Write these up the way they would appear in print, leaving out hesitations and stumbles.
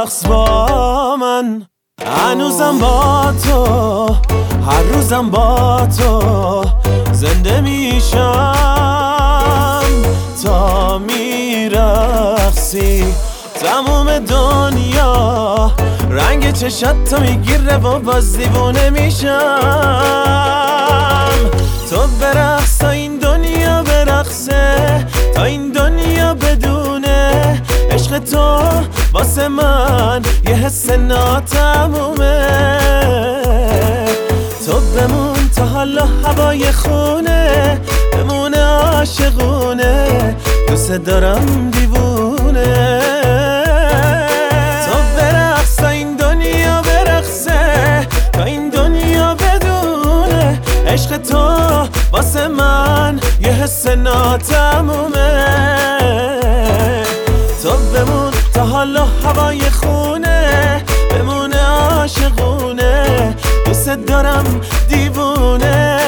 برقص با من، هنوزم با تو، هر روزم با تو زنده میشم تا میرقصی. تموم دنیا رنگ چشات تو میگیره و باز دیوونه میشم. تو برقص تا این دنیا برقصه، تا این دنیا بدونه عشق تو واسه من یه حس ناتمومه. تو بمون تا حالا هوای خونه، بمونه عاشقونه، دوست دارم دیوونه. تو برقص تا این دنیا برقصه، تا این دنیا بدونه عشق تو واسه من یه حس ناتمومه. تو بمون تا حالا هوای خونه، بمونه عاشقونه، دوست دارم دیوونه.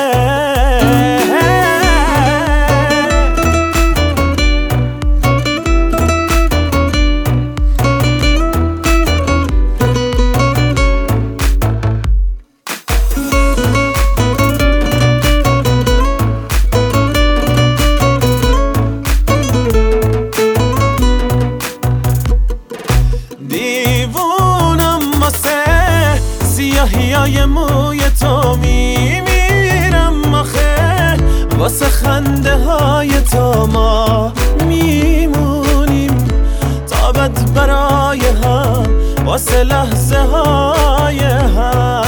سیاهیای موی تو میمیرم آخه، واسه خنده های تو ما میمونیم تا بد برای هم، واسه لحظه های هم.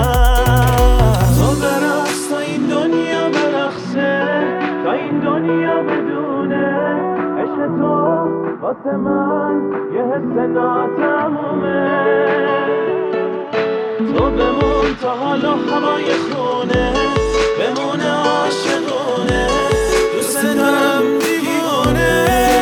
تو برقص تا این دنیا برقصه، تا این دنیا بدونه عشق تو واسه من یه حس ناتمومه. تو بمون تا حالا هوای خونه، بمونه عاشقونه، دوست دارم دیوونه.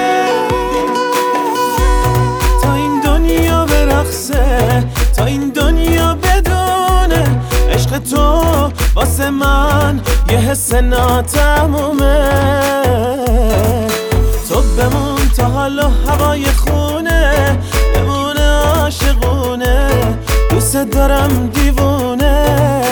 تا این دنیا برقصه، تا این دنیا بدونه عشق تو واسه من یه حس ناتمومه. تو بمون تا حالا هوای خونه، بمونه عاشقونه، دوست دارم دیوونه.